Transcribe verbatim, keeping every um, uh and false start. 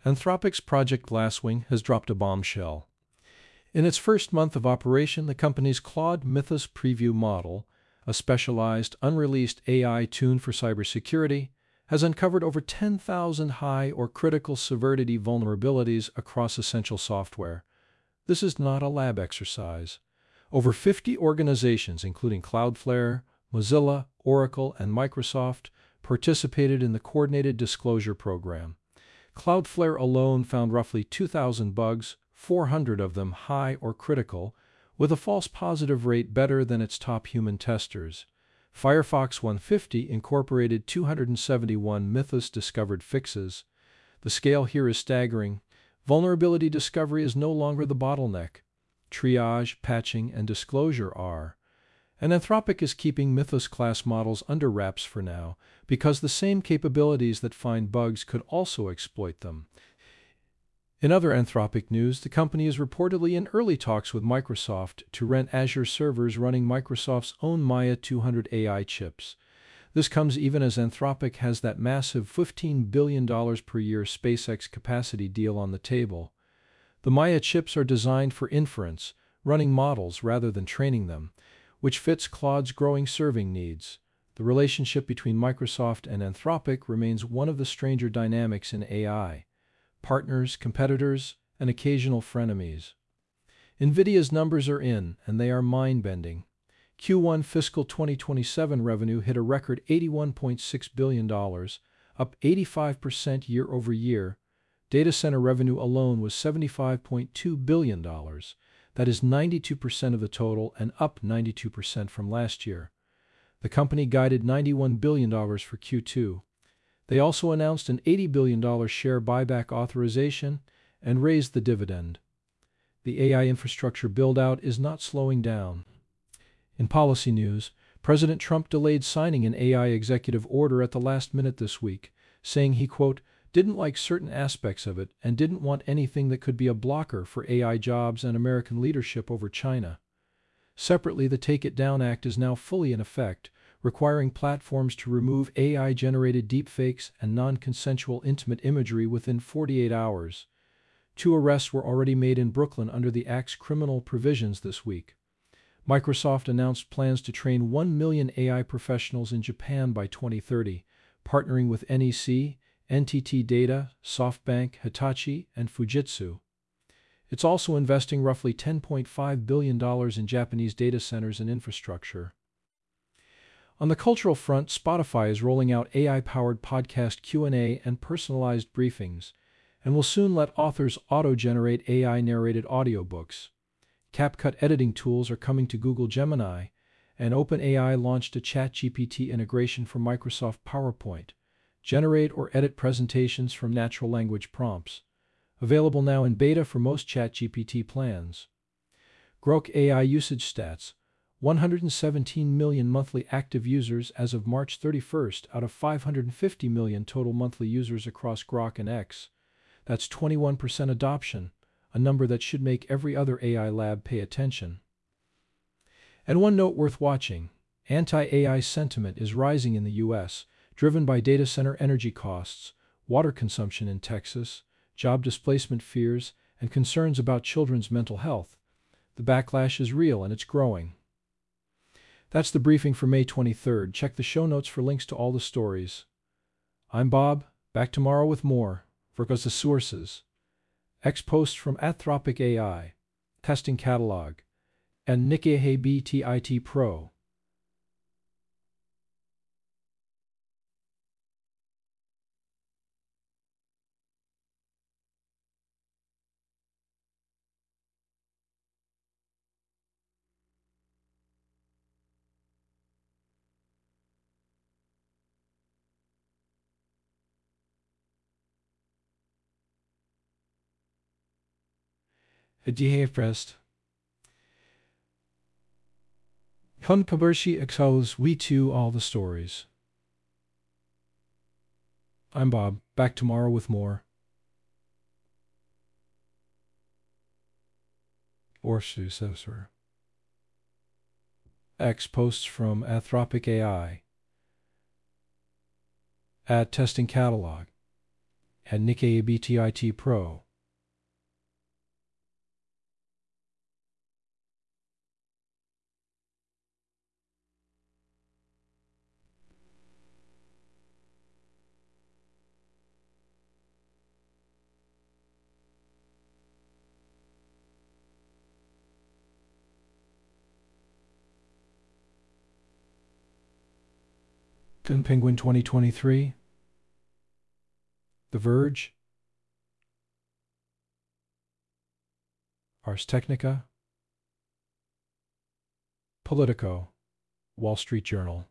Anthropic's Project Glasswing has dropped a bombshell. In its first month of operation, the company's Claude Mythos Preview model, a specialized, unreleased A I tuned for cybersecurity, has uncovered over ten thousand high or critical severity vulnerabilities across essential software. This is not a lab exercise. Over fifty organizations, including Cloudflare, Mozilla, Oracle, and Microsoft, participated in the Coordinated Disclosure Program. Cloudflare alone found roughly two thousand bugs, four hundred of them high or critical, with a false positive rate better than its top human testers. Firefox one fifty incorporated two hundred seventy-one Mythos-discovered fixes. The scale here is staggering. Vulnerability discovery is no longer the bottleneck. Triage, patching, and disclosure are. And Anthropic is keeping Mythos-class models under wraps for now, because the same capabilities that find bugs could also exploit them. In other Anthropic news, the company is reportedly in early talks with Microsoft to rent Azure servers running Microsoft's own Maya two hundred A I chips. This comes even as Anthropic has that massive fifteen billion dollars per year SpaceX capacity deal on the table. The Maya chips are designed for inference, running models rather than training them, which fits Claude's growing serving needs. The relationship between Microsoft and Anthropic remains one of the stranger dynamics in A I. Partners, competitors, and occasional frenemies. NVIDIA's numbers are in, and they are mind-bending. Q one fiscal twenty twenty-seven revenue hit a record eighty-one point six billion dollars, up eighty-five percent year over year. Data center revenue alone was seventy-five point two billion dollars. That is ninety-two percent of the total and up ninety-two percent from last year. The company guided ninety-one billion dollars for Q two. They also announced an eighty billion dollars share buyback authorization and raised the dividend. The A I infrastructure build-out is not slowing down. In policy news, President Trump delayed signing an A I executive order at the last minute this week, saying he, quote, didn't like certain aspects of it and didn't want anything that could be a blocker for A I jobs and American leadership over China. Separately, the Take It Down Act is now fully in effect, requiring platforms to remove A I-generated deepfakes and non-consensual intimate imagery within forty-eight hours. Two arrests were already made in Brooklyn under the Act's criminal provisions this week. Microsoft announced plans to train one million A I professionals in Japan by twenty thirty, partnering with N E C, N T T Data, SoftBank, Hitachi, and Fujitsu. It's also investing roughly ten point five billion dollars in Japanese data centers and infrastructure. On the cultural front, Spotify is rolling out A I-powered podcast Q and A and personalized briefings, and will soon let authors auto-generate A I-narrated audiobooks. CapCut editing tools are coming to Google Gemini, and OpenAI launched a ChatGPT integration for Microsoft PowerPoint. Generate or edit presentations from natural language prompts. Available now in beta for most ChatGPT plans. Grok A I usage stats. one hundred seventeen million monthly active users as of March thirty-first out of five hundred fifty million total monthly users across Grok and X. That's twenty-one percent adoption, a number that should make every other A I lab pay attention. And one note worth watching, anti-A I sentiment is rising in the U S, driven by data center energy costs, water consumption in Texas, job displacement fears, and concerns about children's mental health. The backlash is real and it's growing. That's the briefing for May twenty-third. Check the show notes for links to all the stories. I'm Bob, back tomorrow with more, because the sources. X posts from Anthropic A I, Testing Catalog, and Nikkei B T I T Pro. Pressed. Hunkabershi expose we too all the stories. I'm Bob, back tomorrow with more. Or Susosur. X posts from Anthropic A I. Add testing catalog. and Nikkei A B T I T Pro. FinPenguin twenty twenty-three, The Verge, Ars Technica, Politico, Wall Street Journal.